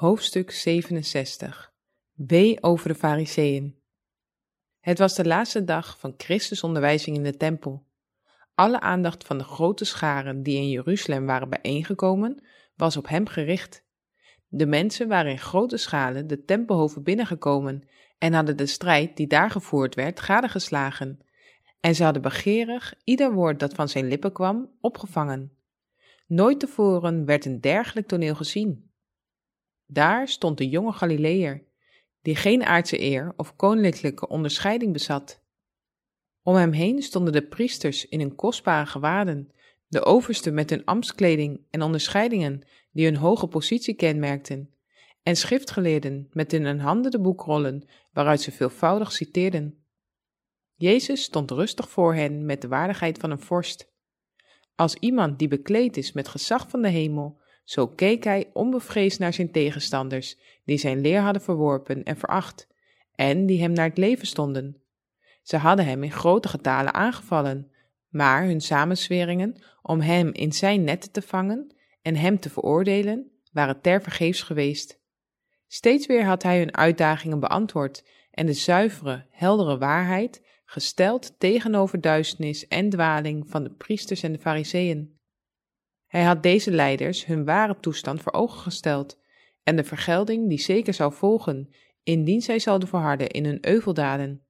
Hoofdstuk 67. Wee over de Farizeeën. Het was de laatste dag van Christus' onderwijzing in de tempel. Alle aandacht van de grote scharen die in Jeruzalem waren bijeengekomen, was op hem gericht. De mensen waren in grote schalen de tempelhoven binnengekomen en hadden de strijd die daar gevoerd werd gadegeslagen. En ze hadden begeerig ieder woord dat van zijn lippen kwam opgevangen. Nooit tevoren werd een dergelijk toneel gezien. Daar stond de jonge Galileër, die geen aardse eer of koninklijke onderscheiding bezat. Om hem heen stonden de priesters in hun kostbare gewaden, de oversten met hun ambtskleding en onderscheidingen die hun hoge positie kenmerkten, en schriftgeleerden met in hun handen de boekrollen waaruit ze veelvoudig citeerden. Jezus stond rustig voor hen met de waardigheid van een vorst. Als iemand die bekleed is met gezag van de hemel, zo keek hij onbevreesd naar zijn tegenstanders, die zijn leer hadden verworpen en veracht, en die hem naar het leven stonden. Ze hadden hem in grote getalen aangevallen, maar hun samenzweringen om hem in zijn netten te vangen en hem te veroordelen, waren tevergeefs geweest. Steeds weer had hij hun uitdagingen beantwoord en de zuivere, heldere waarheid gesteld tegenover duisternis en dwaling van de priesters en de Farizeeën. Hij had deze leiders hun ware toestand voor ogen gesteld en de vergelding die zeker zou volgen, indien zij zouden verharden in hun euveldaden.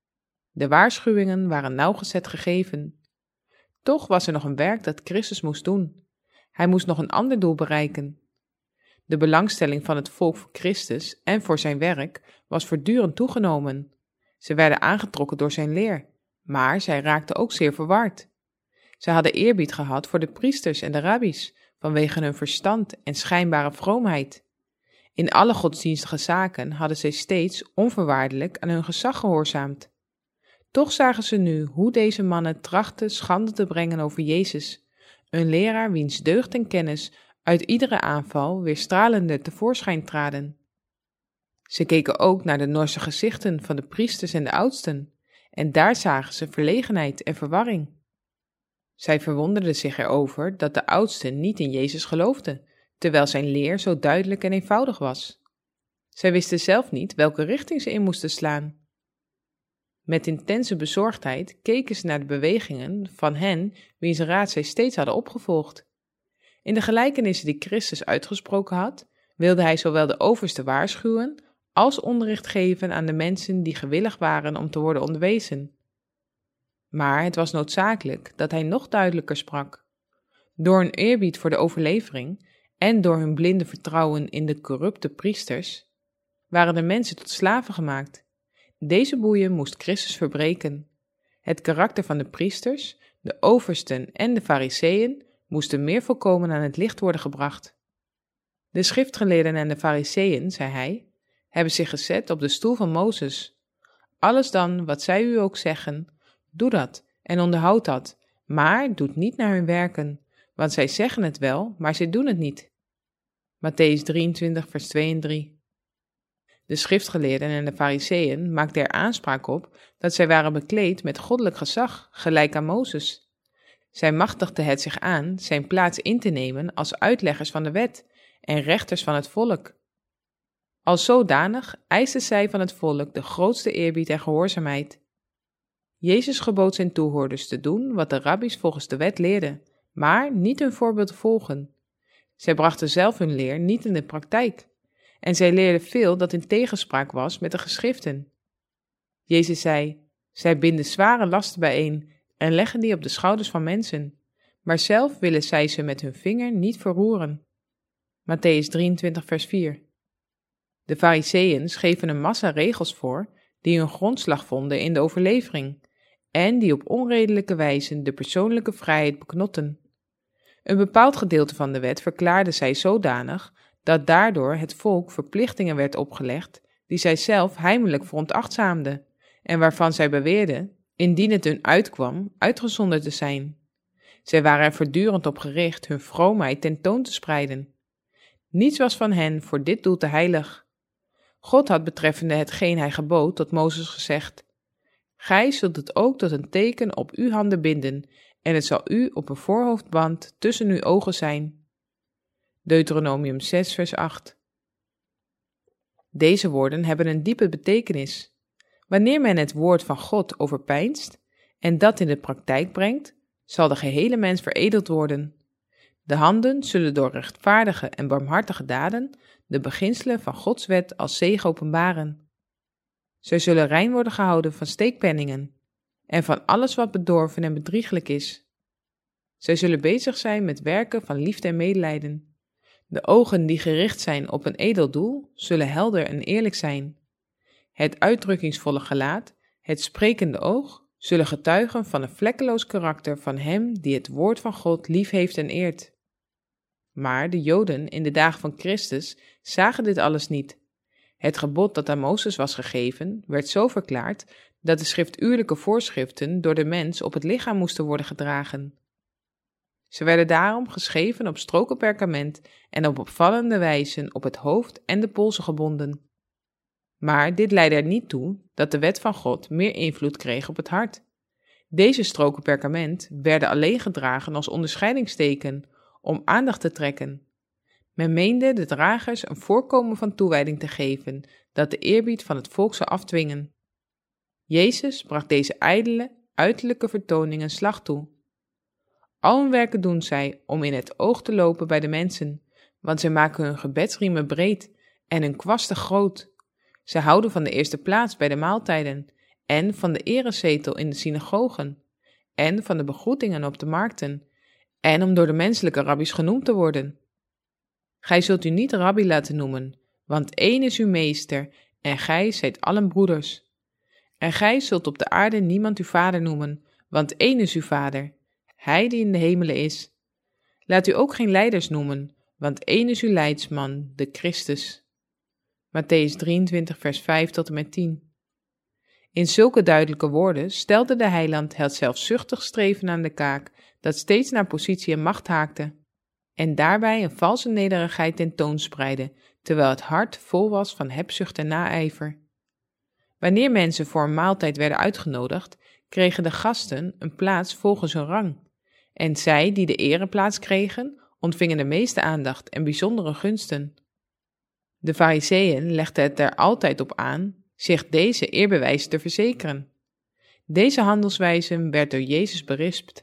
De waarschuwingen waren nauwgezet gegeven. Toch was er nog een werk dat Christus moest doen. Hij moest nog een ander doel bereiken. De belangstelling van het volk voor Christus en voor zijn werk was voortdurend toegenomen. Ze werden aangetrokken door zijn leer, maar zij raakten ook zeer verward. Ze hadden eerbied gehad voor de priesters en de rabbies, vanwege hun verstand en schijnbare vroomheid. In alle godsdienstige zaken hadden zij steeds onvoorwaardelijk aan hun gezag gehoorzaamd. Toch zagen ze nu hoe deze mannen trachtten schande te brengen over Jezus, een leraar wiens deugd en kennis uit iedere aanval weer stralender tevoorschijn traden. Ze keken ook naar de norse gezichten van de priesters en de oudsten, en daar zagen ze verlegenheid en verwarring. Zij verwonderden zich erover dat de oudsten niet in Jezus geloofden, terwijl zijn leer zo duidelijk en eenvoudig was. Zij wisten zelf niet welke richting ze in moesten slaan. Met intense bezorgdheid keken ze naar de bewegingen van hen wiens raad zij steeds hadden opgevolgd. In de gelijkenissen die Christus uitgesproken had, wilde hij zowel de oversten waarschuwen als onderricht geven aan de mensen die gewillig waren om te worden onderwezen. Maar het was noodzakelijk dat hij nog duidelijker sprak. Door hun eerbied voor de overlevering en door hun blinde vertrouwen in de corrupte priesters waren de mensen tot slaven gemaakt. Deze boeien moest Christus verbreken. Het karakter van de priesters, de oversten en de Farizeeën moesten meer volkomen aan het licht worden gebracht. De schriftgeleerden en de Farizeeën, zei hij, hebben zich gezet op de stoel van Mozes. Alles dan wat zij u ook zeggen, doe dat en onderhoud dat, maar doet niet naar hun werken, want zij zeggen het wel, maar zij doen het niet. Mattheüs 23, vers 2 en 3. De schriftgeleerden en de Farizeeën maakten er aanspraak op dat zij waren bekleed met goddelijk gezag, gelijk aan Mozes. Zij machtigden het zich aan zijn plaats in te nemen als uitleggers van de wet en rechters van het volk. Als zodanig eisten zij van het volk de grootste eerbied en gehoorzaamheid. Jezus gebood zijn toehoorders te doen wat de rabbies volgens de wet leerden, maar niet hun voorbeeld te volgen. Zij brachten zelf hun leer niet in de praktijk, en zij leerden veel dat in tegenspraak was met de geschriften. Jezus zei, zij binden zware lasten bijeen en leggen die op de schouders van mensen, maar zelf willen zij ze met hun vinger niet verroeren. Mattheüs 23, vers 4. De Farizeeën schreven een massa regels voor die hun grondslag vonden in de overlevering en die op onredelijke wijze de persoonlijke vrijheid beknotten. Een bepaald gedeelte van de wet verklaarden zij zodanig dat daardoor het volk verplichtingen werd opgelegd die zij zelf heimelijk veronachtzaamden en waarvan zij beweerden, indien het hun uitkwam, uitgezonderd te zijn. Zij waren er voortdurend op gericht hun vroomheid tentoon te spreiden. Niets was van hen voor dit doel te heilig. God had betreffende hetgeen hij gebood tot Mozes gezegd: Gij zult het ook tot een teken op uw handen binden, en het zal u op een voorhoofdband tussen uw ogen zijn. Deuteronomium 6, vers 8. Deze woorden hebben een diepe betekenis. Wanneer men het woord van God overpeinst en dat in de praktijk brengt, zal de gehele mens veredeld worden. De handen zullen door rechtvaardige en barmhartige daden de beginselen van Gods wet als zegen openbaren. Zij zullen rein worden gehouden van steekpenningen en van alles wat bedorven en bedrieglijk is. Zij zullen bezig zijn met werken van liefde en medelijden. De ogen die gericht zijn op een edel doel, zullen helder en eerlijk zijn. Het uitdrukkingsvolle gelaat, het sprekende oog, zullen getuigen van een vlekkeloos karakter van hem die het woord van God lief heeft en eert. Maar de Joden in de dagen van Christus zagen dit alles niet. Het gebod dat aan Mozes was gegeven, werd zo verklaard dat de schriftuurlijke voorschriften door de mens op het lichaam moesten worden gedragen. Ze werden daarom geschreven op stroken perkament en op opvallende wijze op het hoofd en de polsen gebonden. Maar dit leidde er niet toe dat de wet van God meer invloed kreeg op het hart. Deze stroken perkament werden alleen gedragen als onderscheidingsteken, om aandacht te trekken. Men meende de dragers een voorkomen van toewijding te geven, dat de eerbied van het volk zou afdwingen. Jezus bracht deze ijdele, uiterlijke vertoning een slag toe. Al hun werken doen zij om in het oog te lopen bij de mensen, want zij maken hun gebedsriemen breed en hun kwasten groot. Zij houden van de eerste plaats bij de maaltijden en van de erezetel in de synagogen en van de begroetingen op de markten en om door de menselijke rabbies genoemd te worden. Gij zult u niet rabbi laten noemen, want één is uw meester en gij zijt allen broeders. En gij zult op de aarde niemand uw vader noemen, want één is uw vader, hij die in de hemelen is. Laat u ook geen leiders noemen, want één is uw leidsman, de Christus. Mattheüs 23 vers 5 tot en met 10. In zulke duidelijke woorden stelde de heiland het zelfzuchtig streven aan de kaak, dat steeds naar positie en macht haakte, en daarbij een valse nederigheid tentoonspreidde, terwijl het hart vol was van hebzucht en naijver. Wanneer mensen voor een maaltijd werden uitgenodigd, kregen de gasten een plaats volgens hun rang, en zij die de ereplaats kregen, ontvingen de meeste aandacht en bijzondere gunsten. De Farizeeën legden het er altijd op aan zich deze eerbewijs te verzekeren. Deze handelswijze werd door Jezus berispt.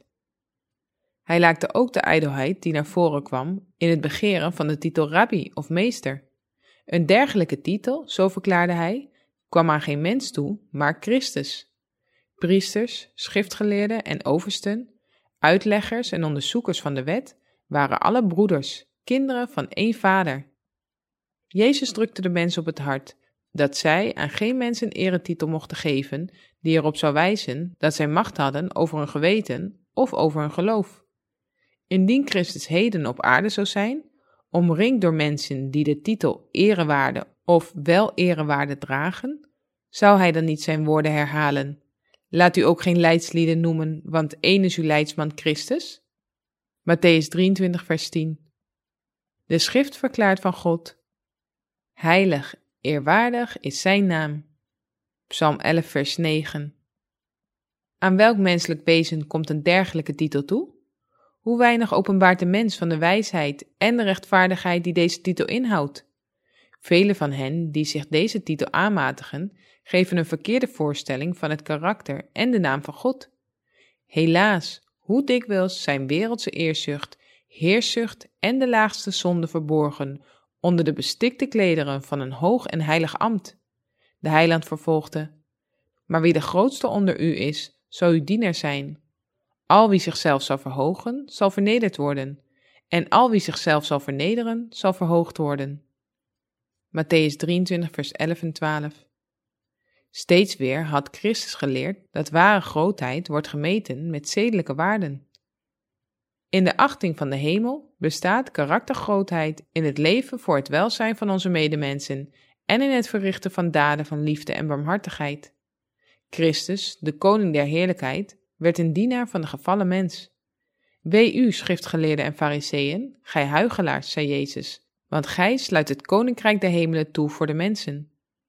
Hij laakte ook de ijdelheid die naar voren kwam in het begeren van de titel rabbi of meester. Een dergelijke titel, zo verklaarde hij, kwam aan geen mens toe, maar Christus. Priesters, schriftgeleerden en oversten, uitleggers en onderzoekers van de wet waren alle broeders, kinderen van één vader. Jezus drukte de mens op het hart dat zij aan geen mens een eretitel mochten geven die erop zou wijzen dat zij macht hadden over hun geweten of over hun geloof. Indien Christus heden op aarde zou zijn, omringd door mensen die de titel erewaarde of wel erewaarde dragen, zou hij dan niet zijn woorden herhalen: laat u ook geen leidslieden noemen, want één is uw leidsman Christus? Mattheüs 23 vers 10. De schrift verklaart van God: heilig, eerwaardig is zijn naam. Psalm 11 vers 9. Aan welk menselijk wezen komt een dergelijke titel toe? Hoe weinig openbaart de mens van de wijsheid en de rechtvaardigheid die deze titel inhoudt? Velen van hen die zich deze titel aanmatigen, geven een verkeerde voorstelling van het karakter en de naam van God. Helaas, hoe dikwijls zijn wereldse eerzucht, heerszucht en de laagste zonde verborgen onder de bestikte klederen van een hoog en heilig ambt. De heiland vervolgde: maar wie de grootste onder u is, zal uw dienaar zijn. Al wie zichzelf zal verhogen, zal vernederd worden, en al wie zichzelf zal vernederen, zal verhoogd worden. Mattheüs 23 vers 11 en 12. Steeds weer had Christus geleerd dat ware grootheid wordt gemeten met zedelijke waarden. In de achting van de hemel bestaat karaktergrootheid in het leven voor het welzijn van onze medemensen en in het verrichten van daden van liefde en barmhartigheid. Christus, de koning der heerlijkheid, werd een dienaar van de gevallen mens. Wee u, schriftgeleerden en farizeeën, gij huichelaars, zei Jezus, want gij sluit het koninkrijk der hemelen toe voor de mensen.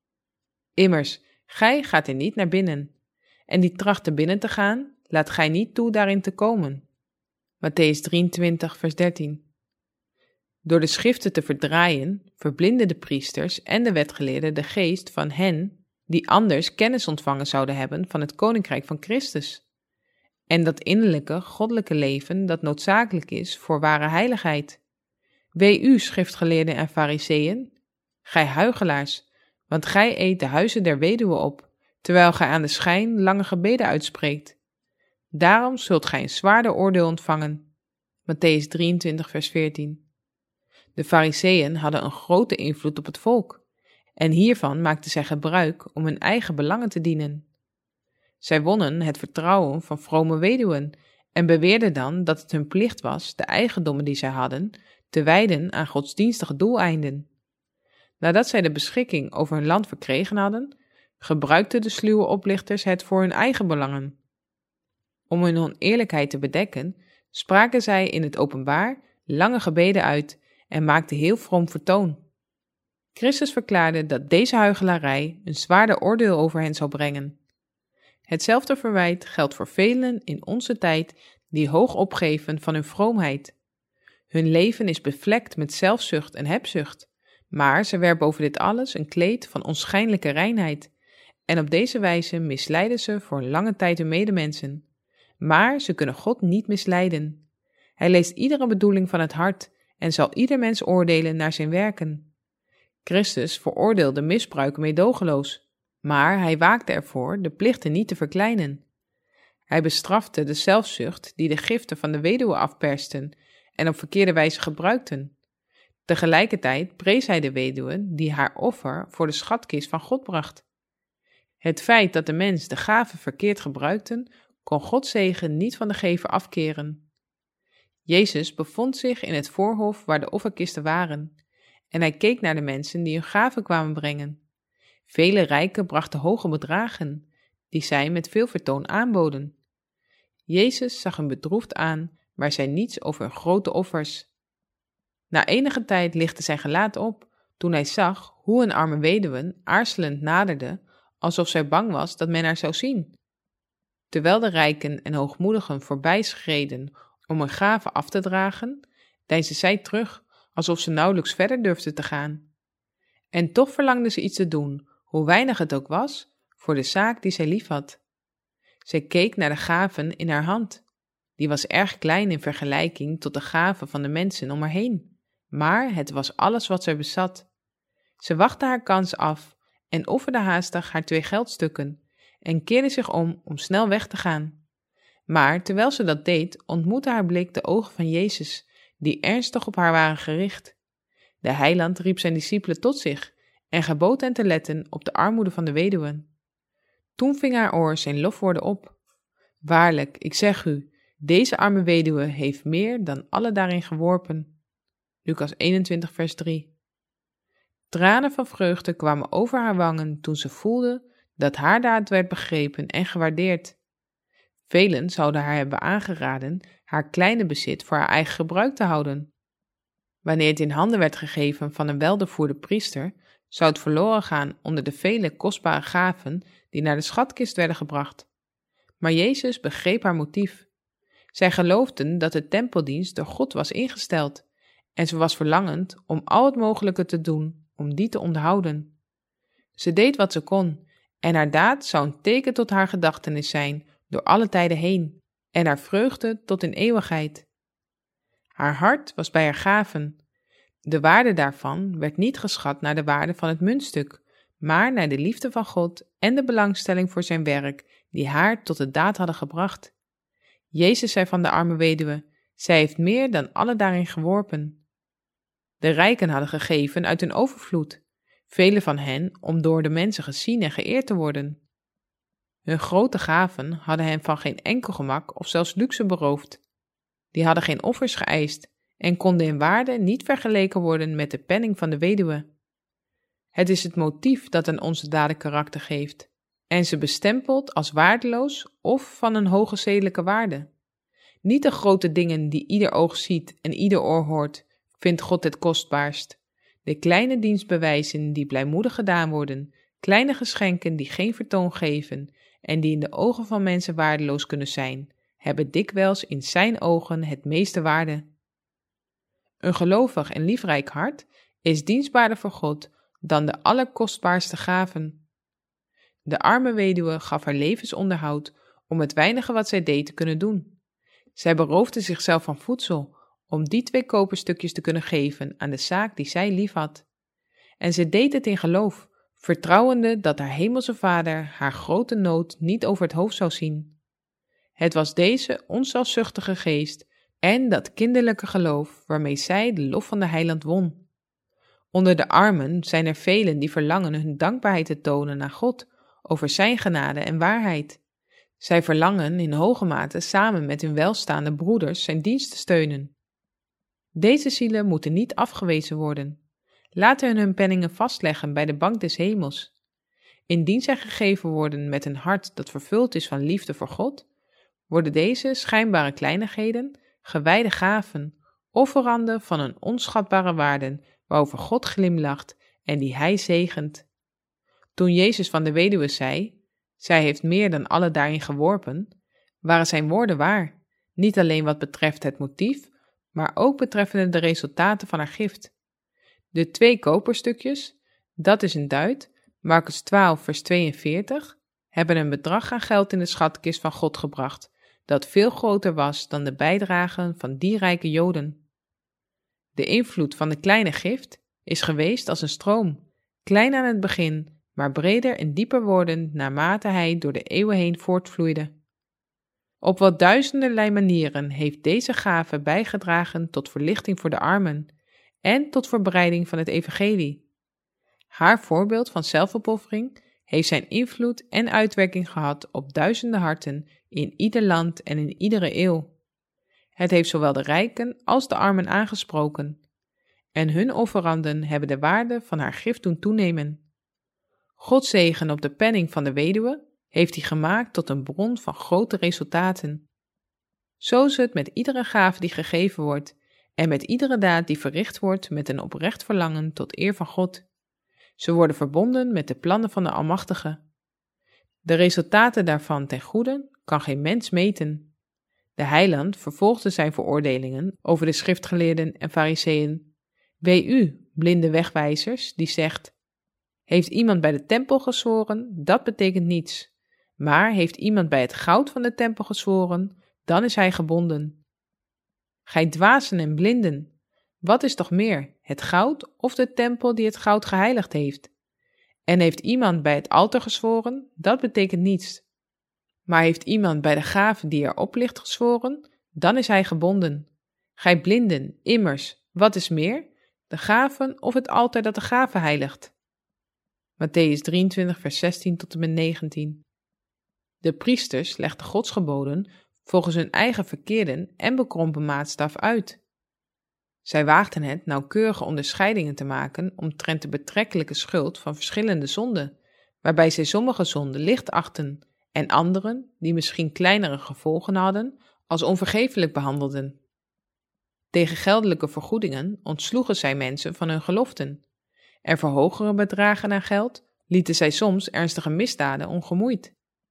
Immers, gij gaat er niet naar binnen, en die tracht er binnen te gaan, laat gij niet toe daarin te komen. Mattheüs 23 vers 13. Door de schriften te verdraaien, verblinden de priesters en de wetgeleerden de geest van hen die anders kennis ontvangen zouden hebben van het koninkrijk van Christus. En dat innerlijke, goddelijke leven dat noodzakelijk is voor ware heiligheid. Wee u, schriftgeleerden en fariseeën, gij huichelaars, want gij eet de huizen der weduwen op, terwijl gij aan de schijn lange gebeden uitspreekt. Daarom zult gij een zwaarder oordeel ontvangen. Mattheüs 23, vers 14. De fariseeën hadden een grote invloed op het volk, en hiervan maakten zij gebruik om hun eigen belangen te dienen. Zij wonnen het vertrouwen van vrome weduwen en beweerden dan dat het hun plicht was de eigendommen die zij hadden te wijden aan godsdienstige doeleinden. Nadat zij de beschikking over hun land verkregen hadden, gebruikten de sluwe oplichters het voor hun eigen belangen. Om hun oneerlijkheid te bedekken, spraken zij in het openbaar lange gebeden uit en maakten heel vroom vertoon. Christus verklaarde dat deze huichelarij een zwaarder oordeel over hen zou brengen. Hetzelfde verwijt geldt voor velen in onze tijd die hoog opgeven van hun vroomheid. Hun leven is bevlekt met zelfzucht en hebzucht, maar ze werpen boven dit alles een kleed van onschijnlijke reinheid, en op deze wijze misleiden ze voor lange tijd hun medemensen. Maar ze kunnen God niet misleiden. Hij leest iedere bedoeling van het hart en zal ieder mens oordelen naar zijn werken. Christus veroordeelde misbruik meedogenloos, maar hij waakte ervoor de plichten niet te verkleinen. Hij bestrafte de zelfzucht die de giften van de weduwe afpersten en op verkeerde wijze gebruikten. Tegelijkertijd prees hij de weduwe die haar offer voor de schatkist van God bracht. Het feit dat de mens de gaven verkeerd gebruikten, kon Gods zegen niet van de gever afkeren. Jezus bevond zich in het voorhof waar de offerkisten waren, en hij keek naar de mensen die hun gaven kwamen brengen. Vele rijken brachten hoge bedragen, die zij met veel vertoon aanboden. Jezus zag hun bedroefd aan, maar zei niets over hun grote offers. Na enige tijd lichtte zijn gelaat op, toen hij zag hoe een arme weduwe aarzelend naderde, alsof zij bang was dat men haar zou zien. Terwijl de rijken en hoogmoedigen voorbij schreden om hun gaven af te dragen, deinsde zij terug, alsof ze nauwelijks verder durfde te gaan. En toch verlangde ze iets te doen, hoe weinig het ook was, voor de zaak die zij liefhad. Zij keek naar de gaven in haar hand. Die was erg klein in vergelijking tot de gaven van de mensen om haar heen, maar het was alles wat zij bezat. Ze wachtte haar kans af en offerde haastig haar 2 geldstukken en keerde zich om snel weg te gaan. Maar terwijl ze dat deed, ontmoette haar blik de ogen van Jezus, die ernstig op haar waren gericht. De heiland riep zijn discipelen tot zich en gebood hen te letten op de armoede van de weduwen. Toen ving haar oor zijn lofwoorden op. Waarlijk, ik zeg u, deze arme weduwe heeft meer dan alle daarin geworpen. Lucas 21, vers 3. Tranen van vreugde kwamen over haar wangen toen ze voelde dat haar daad werd begrepen en gewaardeerd. Velen zouden haar hebben aangeraden haar kleine bezit voor haar eigen gebruik te houden. Wanneer het in handen werd gegeven van een weldoorvoerde priester, zou het verloren gaan onder de vele kostbare gaven die naar de schatkist werden gebracht. Maar Jezus begreep haar motief. Zij geloofden dat de tempeldienst door God was ingesteld en ze was verlangend om al het mogelijke te doen om die te onderhouden. Ze deed wat ze kon en haar daad zou een teken tot haar gedachtenis zijn door alle tijden heen en haar vreugde tot in eeuwigheid. Haar hart was bij haar gaven. De waarde daarvan werd niet geschat naar de waarde van het muntstuk, maar naar de liefde van God en de belangstelling voor zijn werk die haar tot de daad hadden gebracht. Jezus zei van de arme weduwe, zij heeft meer dan alle daarin geworpen. De rijken hadden gegeven uit hun overvloed, velen van hen om door de mensen gezien en geëerd te worden. Hun grote gaven hadden hen van geen enkel gemak of zelfs luxe beroofd. Die hadden geen offers geëist en konden in waarde niet vergeleken worden met de penning van de weduwe. Het is het motief dat aan onze daden karakter geeft en ze bestempelt als waardeloos of van een hoge zedelijke waarde. Niet de grote dingen die ieder oog ziet en ieder oor hoort, vindt God het kostbaarst. De kleine dienstbewijzen die blijmoedig gedaan worden, kleine geschenken die geen vertoon geven en die in de ogen van mensen waardeloos kunnen zijn, hebben dikwijls in zijn ogen het meeste waarde. Een gelovig en liefrijk hart is dienstbaarder voor God dan de allerkostbaarste gaven. De arme weduwe gaf haar levensonderhoud om het weinige wat zij deed te kunnen doen. Zij beroofde zichzelf van voedsel om die 2 koperstukjes te kunnen geven aan de zaak die zij liefhad. En ze deed het in geloof, vertrouwende dat haar hemelse Vader haar grote nood niet over het hoofd zou zien. Het was deze onzelfzuchtige geest en dat kinderlijke geloof waarmee zij de lof van de Heiland won. Onder de armen zijn er velen die verlangen hun dankbaarheid te tonen aan God over zijn genade en waarheid. Zij verlangen in hoge mate samen met hun welstaande broeders zijn dienst te steunen. Deze zielen moeten niet afgewezen worden. Laten hun penningen vastleggen bij de bank des hemels. Indien zij gegeven worden met een hart dat vervuld is van liefde voor God, worden deze schijnbare kleinigheden gewijde gaven, offeranden van een onschatbare waarde waarover God glimlacht en die Hij zegent. Toen Jezus van de weduwe zei, zij heeft meer dan alle daarin geworpen, waren zijn woorden waar, niet alleen wat betreft het motief, maar ook betreffende de resultaten van haar gift. De 2 koperstukjes, dat is een duit, Markus 12 vers 42, hebben een bedrag aan geld in de schatkist van God gebracht, dat veel groter was dan de bijdragen van die rijke Joden. De invloed van de kleine gift is geweest als een stroom, klein aan het begin, maar breder en dieper wordend naarmate hij door de eeuwen heen voortvloeide. Op wat duizenderlei manieren heeft deze gave bijgedragen tot verlichting voor de armen en tot verbreiding van het evangelie. Haar voorbeeld van zelfopoffering heeft zijn invloed en uitwerking gehad op duizenden harten in ieder land en in iedere eeuw. Het heeft zowel de rijken als de armen aangesproken, en hun offeranden hebben de waarde van haar gift doen toenemen. Gods zegen op de penning van de weduwe heeft die gemaakt tot een bron van grote resultaten. Zo is het met iedere gave die gegeven wordt en met iedere daad die verricht wordt met een oprecht verlangen tot eer van God. Ze worden verbonden met de plannen van de Almachtige. De resultaten daarvan ten goede kan geen mens meten. De Heiland vervolgde zijn veroordelingen over de schriftgeleerden en fariseeën. Wee u, blinde wegwijzers, die zegt: heeft iemand bij de tempel gezworen, dat betekent niets. Maar heeft iemand bij het goud van de tempel gezworen, dan is hij gebonden. Gij dwazen en blinden, wat is toch meer, het goud of de tempel die het goud geheiligd heeft? En heeft iemand bij het altaar gezworen, dat betekent niets. Maar heeft iemand bij de gave die erop ligt gezworen, dan is hij gebonden. Gij blinden, immers, wat is meer, de gaven of het altaar dat de gave heiligt? Mattheüs 23 vers 16 tot en met 19. De priesters legden Gods geboden volgens hun eigen verkeerde en bekrompen maatstaf uit. Zij waagden het nauwkeurige onderscheidingen te maken omtrent de betrekkelijke schuld van verschillende zonden, waarbij zij sommige zonden licht achten en anderen, die misschien kleinere gevolgen hadden, als onvergeeflijk behandelden. Tegen geldelijke vergoedingen ontsloegen zij mensen van hun geloften, en voor hogere bedragen aan geld lieten zij soms ernstige misdaden ongemoeid.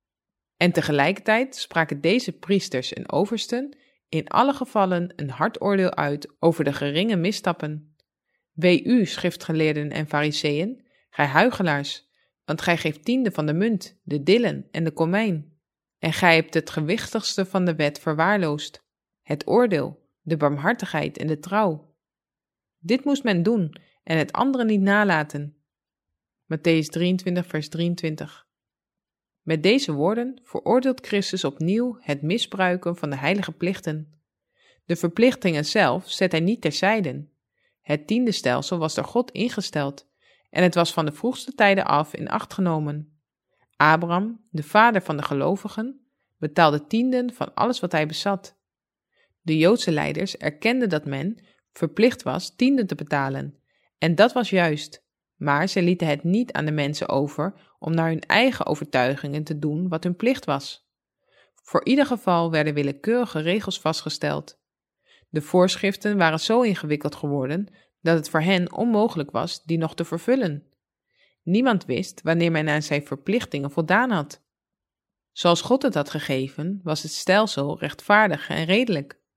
En tegelijkertijd spraken deze priesters en oversten in alle gevallen een hard oordeel uit over de geringe misstappen. Wee u, schriftgeleerden en fariseeën, gij huichelaars, want gij geeft tiende van de munt, de dillen en de komijn. En gij hebt het gewichtigste van de wet verwaarloosd, het oordeel, de barmhartigheid en de trouw. Dit moest men doen en het andere niet nalaten. Mattheüs 23 vers 23. Met deze woorden veroordeelt Christus opnieuw het misbruiken van de heilige plichten. De verplichtingen zelf zet hij niet terzijde. Het tiendestelsel was door God ingesteld en het was van de vroegste tijden af in acht genomen. Abraham, de vader van de gelovigen, betaalde tienden van alles wat hij bezat. De Joodse leiders erkenden dat men verplicht was tienden te betalen, en dat was juist, maar zij lieten het niet aan de mensen over om naar hun eigen overtuigingen te doen wat hun plicht was. Voor ieder geval werden willekeurige regels vastgesteld. De voorschriften waren zo ingewikkeld geworden dat het voor hen onmogelijk was die nog te vervullen. Niemand wist wanneer men aan zijn verplichtingen voldaan had. Zoals God het had gegeven, was het stelsel rechtvaardig en redelijk.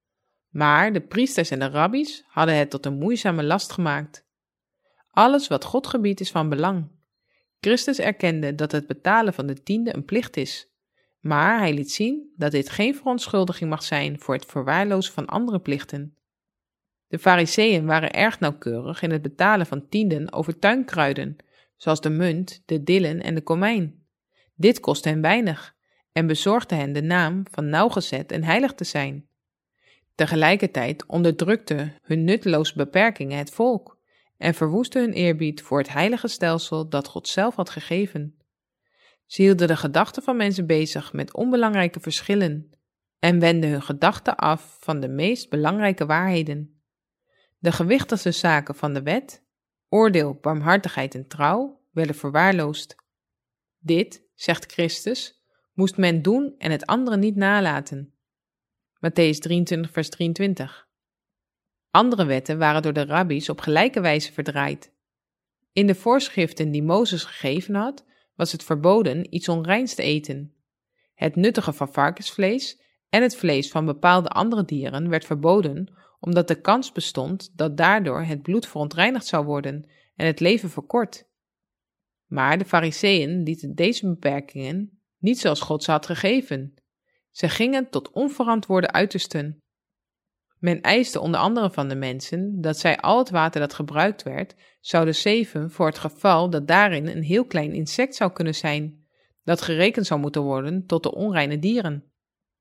Maar de priesters en de rabbies hadden het tot een moeizame last gemaakt. Alles wat God gebiedt is van belang. Christus erkende dat het betalen van de tiende een plicht is, maar hij liet zien dat dit geen verontschuldiging mag zijn voor het verwaarlozen van andere plichten. De Farizeeën waren erg nauwkeurig in het betalen van tienden over tuinkruiden, zoals de munt, de dillen en de komijn. Dit kostte hen weinig en bezorgde hen de naam van nauwgezet en heilig te zijn. Tegelijkertijd onderdrukte hun nutteloze beperkingen het volk en verwoestte hun eerbied voor het heilige stelsel dat God zelf had gegeven. Ze hielden de gedachten van mensen bezig met onbelangrijke verschillen en wendden hun gedachten af van de meest belangrijke waarheden. De gewichtigste zaken van de wet, oordeel, barmhartigheid en trouw, werden verwaarloosd. Dit, zegt Christus, moest men doen en het andere niet nalaten. Mattheüs 23, vers 23. Andere wetten waren door de rabbies op gelijke wijze verdraaid. In de voorschriften die Mozes gegeven had, was het verboden iets onreins te eten. Het nuttigen van varkensvlees en het vlees van bepaalde andere dieren werd verboden, omdat de kans bestond dat daardoor het bloed verontreinigd zou worden en het leven verkort. Maar de Farizeeën lieten deze beperkingen niet zoals God ze had gegeven. Ze gingen tot onverantwoorde uitersten. Men eiste onder andere van de mensen dat zij al het water dat gebruikt werd, zouden zeven voor het geval dat daarin een heel klein insect zou kunnen zijn, dat gerekend zou moeten worden tot de onreine dieren.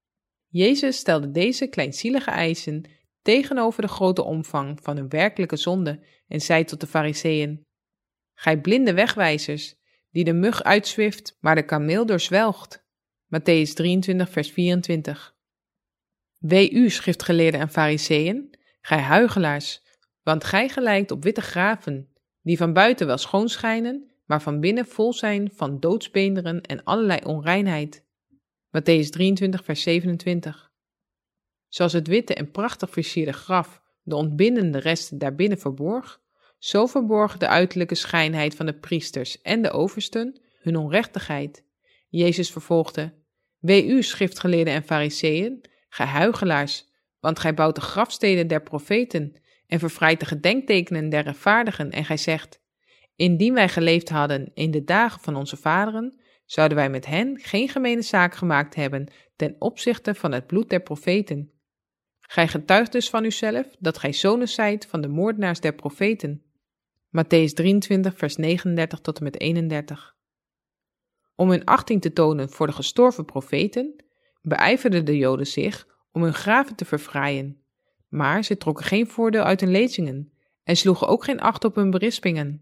Jezus stelde deze kleinzielige eisen tegenover de grote omvang van hun werkelijke zonde en zei tot de Farizeeën: Gij blinde wegwijzers, die de mug uitzwift, maar de kameel doorzwelgt. Mattheüs 23, vers 24. Wee u, schriftgeleerden en Farizeeën, gij huichelaars, want gij gelijkt op witte graven, die van buiten wel schoon schijnen, maar van binnen vol zijn van doodsbeenderen en allerlei onreinheid. Mattheüs 23, vers 27. Zoals het witte en prachtig versierde graf de ontbindende resten daarbinnen verborg, zo verborg de uiterlijke schijnheid van de priesters en de oversten hun onrechtigheid. Jezus vervolgde: Wee u, schriftgeleerden en Farizeeën, gij huichelaars, want gij bouwt de grafsteden der profeten en verfraait de gedenktekenen der rechtvaardigen en gij zegt: Indien wij geleefd hadden in de dagen van onze vaderen, zouden wij met hen geen gemene zaak gemaakt hebben ten opzichte van het bloed der profeten. Gij getuigt dus van uzelf dat gij zonen zijt van de moordenaars der profeten. Mattheüs 23, vers 39 tot en met 31. Om hun achting te tonen voor de gestorven profeten, beijverden de Joden zich om hun graven te verfraaien, maar ze trokken geen voordeel uit hun lezingen en sloegen ook geen acht op hun berispingen.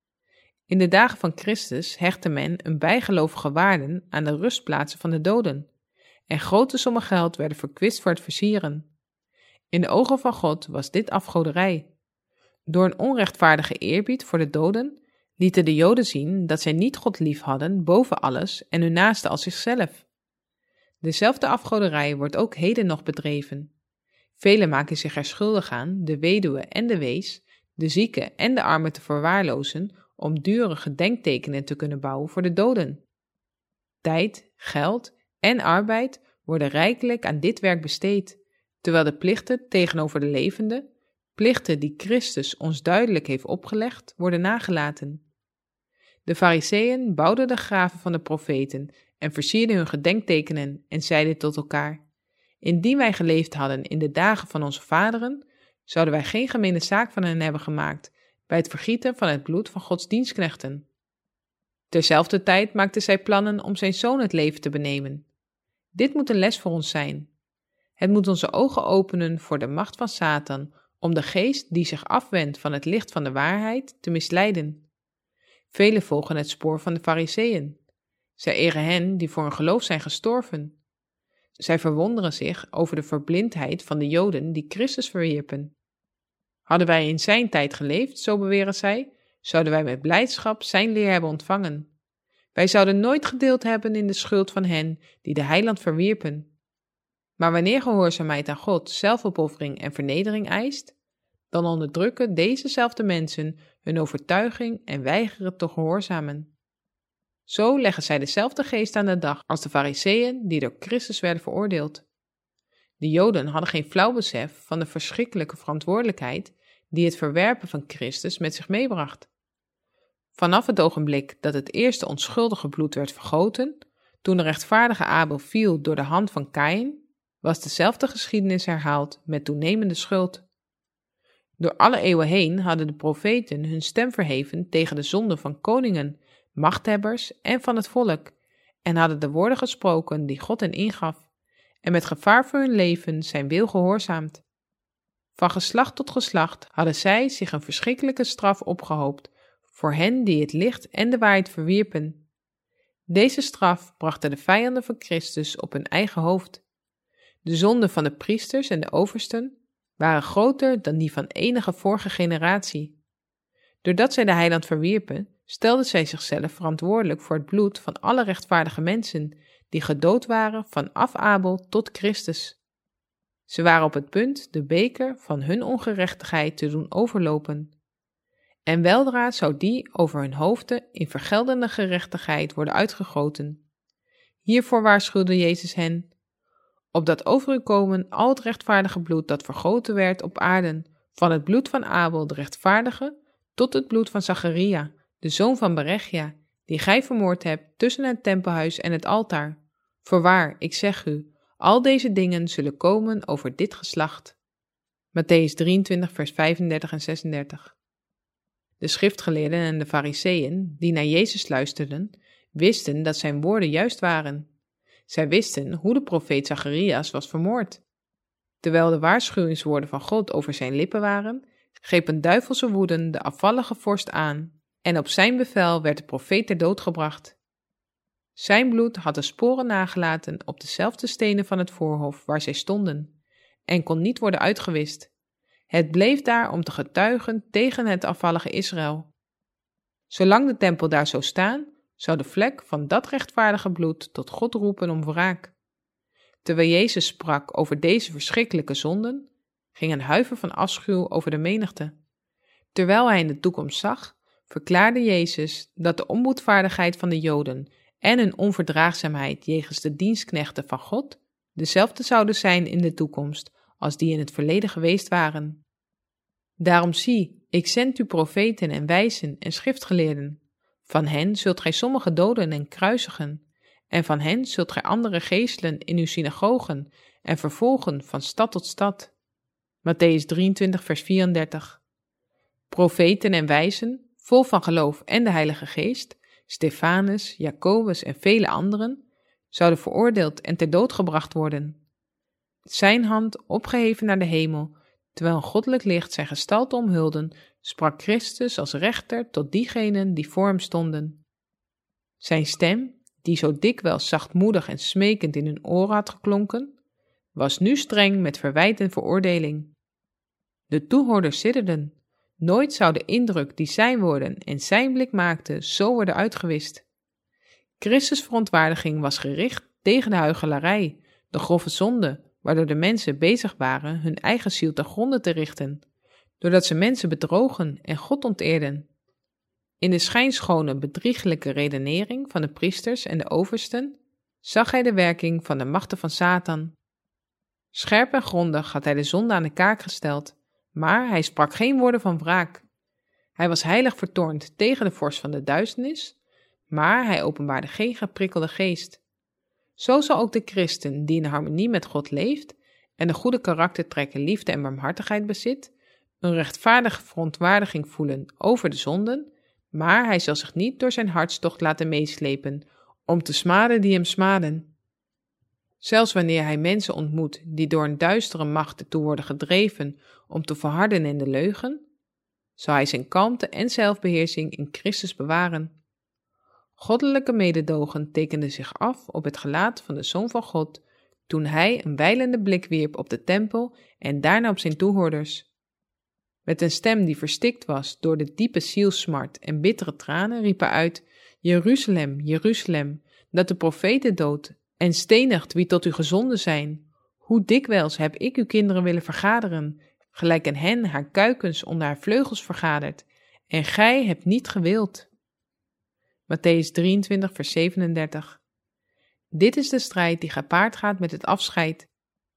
In de dagen van Christus hechtte men een bijgelovige waarde aan de rustplaatsen van de doden, en grote sommen geld werden verkwist voor het versieren. In de ogen van God was dit afgoderij. Door een onrechtvaardige eerbied voor de doden lieten de Joden zien dat zij niet God lief hadden boven alles en hun naaste als zichzelf. Dezelfde afgoderij wordt ook heden nog bedreven. Velen maken zich er schuldig aan de weduwe en de wees, de zieke en de armen te verwaarlozen om dure gedenktekenen te kunnen bouwen voor de doden. Tijd, geld en arbeid worden rijkelijk aan dit werk besteed, terwijl de plichten tegenover de levenden, plichten die Christus ons duidelijk heeft opgelegd, worden nagelaten. De Farizeeën bouwden de graven van de profeten en versierden hun gedenktekenen en zeiden tot elkaar: Indien wij geleefd hadden in de dagen van onze vaderen, zouden wij geen gemene zaak van hen hebben gemaakt bij het vergieten van het bloed van Gods dienstknechten. Terzelfde tijd maakten zij plannen om zijn zoon het leven te benemen. Dit moet een les voor ons zijn. Het moet onze ogen openen voor de macht van Satan om de geest die zich afwendt van het licht van de waarheid te misleiden. Velen volgen het spoor van de Farizeeën. Zij eren hen die voor hun geloof zijn gestorven. Zij verwonderen zich over de verblindheid van de Joden die Christus verwierpen. Hadden wij in zijn tijd geleefd, zo beweren zij, zouden wij met blijdschap zijn leer hebben ontvangen. Wij zouden nooit gedeeld hebben in de schuld van hen die de heiland verwierpen. Maar wanneer gehoorzaamheid aan God zelfopoffering en vernedering eist, dan onderdrukken dezezelfde mensen hun overtuiging en weigeren te gehoorzamen. Zo leggen zij dezelfde geest aan de dag als de Farizeeën die door Christus werden veroordeeld. De Joden hadden geen flauw besef van de verschrikkelijke verantwoordelijkheid die het verwerpen van Christus met zich meebracht. Vanaf het ogenblik dat het eerste onschuldige bloed werd vergoten, toen de rechtvaardige Abel viel door de hand van Kaïn, was dezelfde geschiedenis herhaald met toenemende schuld. Door alle eeuwen heen hadden de profeten hun stem verheven tegen de zonden van koningen, machthebbers en van het volk, en hadden de woorden gesproken die God hen ingaf, en met gevaar voor hun leven zijn wil gehoorzaamd. Van geslacht tot geslacht hadden zij zich een verschrikkelijke straf opgehoopt voor hen die het licht en de waarheid verwierpen. Deze straf brachten de vijanden van Christus op hun eigen hoofd. De zonden van de priesters en de oversten waren groter dan die van enige vorige generatie. Doordat zij de heiland verwierpen, stelden zij zichzelf verantwoordelijk voor het bloed van alle rechtvaardige mensen die gedood waren vanaf Abel tot Christus. Ze waren op het punt de beker van hun ongerechtigheid te doen overlopen. En weldra zou die over hun hoofden in vergeldende gerechtigheid worden uitgegoten. Hiervoor waarschuwde Jezus hen: opdat over u komen al het rechtvaardige bloed dat vergoten werd op aarde, van het bloed van Abel de rechtvaardige, tot het bloed van Zacharia, de zoon van Berechia, die gij vermoord hebt tussen het tempelhuis en het altaar. Voorwaar, ik zeg u, al deze dingen zullen komen over dit geslacht. Mattheüs 23, vers 35 en 36. De schriftgeleerden en de fariseeën, die naar Jezus luisterden, wisten dat zijn woorden juist waren. Zij wisten hoe de profeet Zacharias was vermoord. Terwijl de waarschuwingswoorden van God over zijn lippen waren, greep een duivelse woede de afvallige vorst aan, en op zijn bevel werd de profeet ter dood gebracht. Zijn bloed had de sporen nagelaten op dezelfde stenen van het voorhof waar zij stonden, en kon niet worden uitgewist. Het bleef daar om te getuigen tegen het afvallige Israël. Zolang de tempel daar zou staan, zou de vlek van dat rechtvaardige bloed tot God roepen om wraak. Terwijl Jezus sprak over deze verschrikkelijke zonden, ging een huiver van afschuw over de menigte. Terwijl hij in de toekomst zag, verklaarde Jezus dat de onboedvaardigheid van de Joden en hun onverdraagzaamheid jegens de dienstknechten van God dezelfde zouden zijn in de toekomst als die in het verleden geweest waren. Daarom zie, ik zend u profeten en wijzen en schriftgeleerden. Van hen zult gij sommigen doden en kruisigen, en van hen zult gij anderen geeselen in uw synagogen en vervolgen van stad tot stad. Mattheüs 23, vers 34. Profeten en wijzen, vol van geloof en de Heilige Geest, Stefanus, Jacobus en vele anderen, zouden veroordeeld en ter dood gebracht worden. Zijn hand opgeheven naar de hemel, terwijl een goddelijk licht zijn gestalte omhulde, sprak Christus als rechter tot diegenen die voor hem stonden. Zijn stem, die zo dikwijls zachtmoedig en smekend in hun oren had geklonken, was nu streng met verwijt en veroordeling. De toehoorders sidderden. Nooit zou de indruk die zijn woorden en zijn blik maakten zo worden uitgewist. Christus' verontwaardiging was gericht tegen de huichelarij, de grove zonde, waardoor de mensen bezig waren hun eigen ziel te gronde te richten, doordat ze mensen bedrogen en God onteerden. In de schijnschone, bedrieglijke redenering van de priesters en de oversten zag hij de werking van de machten van Satan. Scherp en grondig had hij de zonde aan de kaak gesteld, maar hij sprak geen woorden van wraak. Hij was heilig vertoornd tegen de vorst van de duisternis, maar hij openbaarde geen geprikkelde geest. Zo zal ook de christen die in harmonie met God leeft en de goede karaktertrekken liefde en barmhartigheid bezit, een rechtvaardige verontwaardiging voelen over de zonden, maar hij zal zich niet door zijn hartstocht laten meeslepen om te smaden die hem smaden. Zelfs wanneer hij mensen ontmoet die door een duistere macht ertoe worden gedreven om te verharden in de leugen, zal hij zijn kalmte en zelfbeheersing in Christus bewaren. Goddelijke mededogen tekende zich af op het gelaat van de Zoon van God, toen hij een wijlende blik wierp op de tempel en daarna op zijn toehoorders. Met een stem die verstikt was door de diepe zielssmart en bittere tranen riep hij uit: Jeruzalem, Jeruzalem, dat de profeten doodt en stenigt wie tot u gezonden zijn. Hoe dikwijls heb ik uw kinderen willen vergaderen, gelijk een hen haar kuikens onder haar vleugels vergadert, en gij hebt niet gewild. Mattheüs 23, vers 37. Dit is de strijd die gepaard gaat met het afscheid.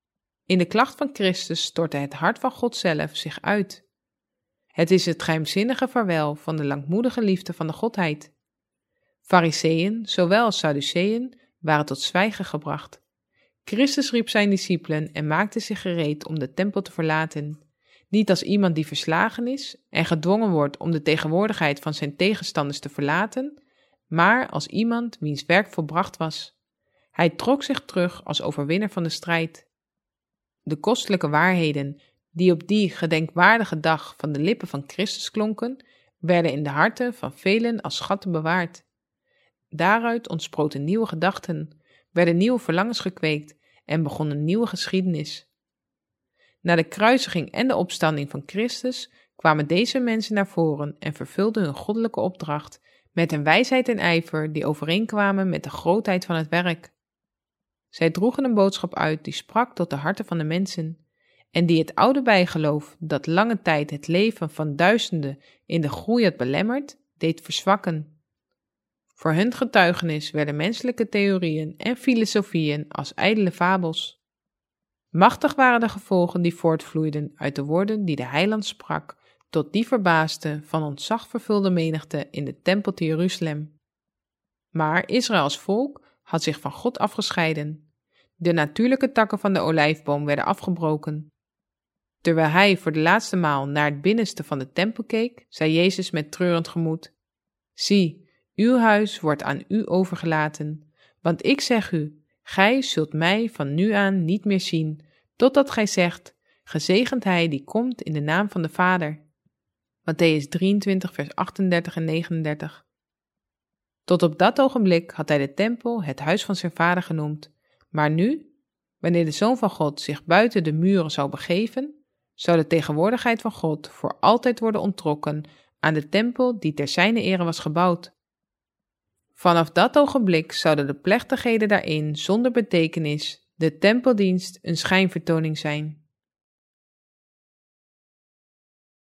In de klacht van Christus stortte het hart van God zelf zich uit. Het is het geheimzinnige vaarwel van de langmoedige liefde van de Godheid. Farizeeën, zowel als Sadduceeën, waren tot zwijgen gebracht. Christus riep zijn discipelen en maakte zich gereed om de tempel te verlaten. Niet als iemand die verslagen is en gedwongen wordt om de tegenwoordigheid van zijn tegenstanders te verlaten, maar als iemand wiens werk volbracht was. Hij trok zich terug als overwinnaar van de strijd. De kostelijke waarheden die op die gedenkwaardige dag van de lippen van Christus klonken, werden in de harten van velen als schatten bewaard. Daaruit ontsproten nieuwe gedachten, werden nieuwe verlangens gekweekt en begon een nieuwe geschiedenis. Na de kruisiging en de opstanding van Christus kwamen deze mensen naar voren en vervulden hun goddelijke opdracht met een wijsheid en ijver die overeenkwamen met de grootheid van het werk. Zij droegen een boodschap uit die sprak tot de harten van de mensen en die het oude bijgeloof dat lange tijd het leven van duizenden in de groei had belemmerd, deed verzwakken. Voor hun getuigenis werden menselijke theorieën en filosofieën als ijdele fabels. Machtig waren de gevolgen die voortvloeiden uit de woorden die de heiland sprak, tot die verbaasde van ontzag vervulde menigte in de tempel te Jeruzalem. Maar Israëls volk had zich van God afgescheiden. De natuurlijke takken van de olijfboom werden afgebroken. Terwijl hij voor de laatste maal naar het binnenste van de tempel keek, zei Jezus met treurend gemoed: Zie, uw huis wordt aan u overgelaten, want ik zeg u, gij zult mij van nu aan niet meer zien, totdat gij zegt, gezegend hij die komt in de naam van de Vader. Mattheüs 23 vers 38 en 39. Tot op dat ogenblik had hij de tempel het huis van zijn vader genoemd, maar nu, wanneer de Zoon van God zich buiten de muren zou begeven, zou de tegenwoordigheid van God voor altijd worden onttrokken aan de tempel die ter zijne ere was gebouwd. Vanaf dat ogenblik zouden de plechtigheden daarin zonder betekenis, de tempeldienst, een schijnvertoning zijn.